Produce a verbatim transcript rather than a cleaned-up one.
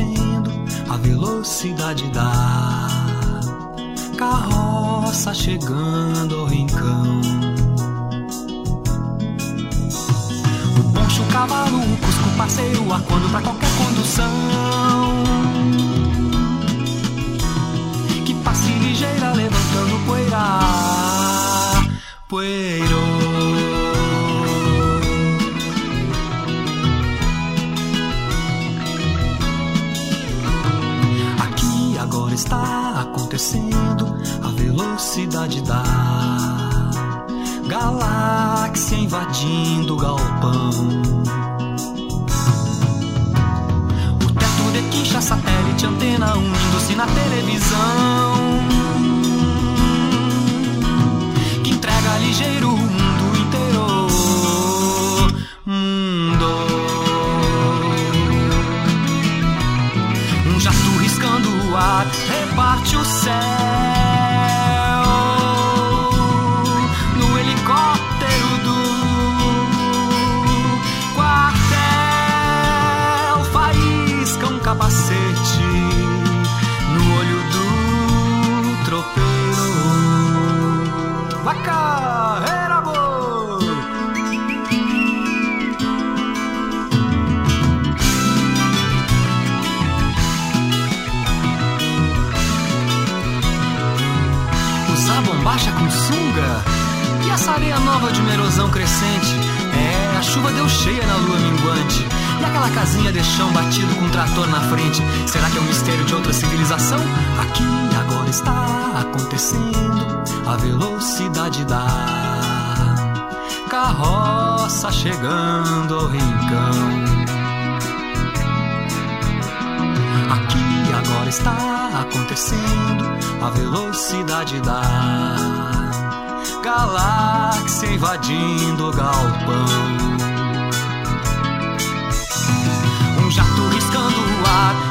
acontecendo a velocidade da carroça chegando ao rincão. O poncho, o cavalo, o cusco, o parceiro, arcoando pra qualquer condução que passe ligeira levantando poeira, poeiro. Agora está acontecendo a velocidade da galáxia invadindo o galpão. O teto de quicha, satélite, antena unindo-se na televisão que entrega ligeiro o mundo inteiro. Mundo. Um jato riscando o ar, reparte o céu. No helicóptero do quartel, faísca um capacete no olho do tropeiro. Vai carreira, amor! Usar bombacha com sunga? E essa areia nova de uma erosão crescente? É, a chuva deu cheia na lua minguante. E aquela casinha de chão batido com um trator na frente? Será que é um mistério de outra civilização? Aqui agora está acontecendo a velocidade da carroça chegando ao rincão. Aqui agora está acontecendo a velocidade da galáxia invadindo o galpão. Um jato riscando o ar,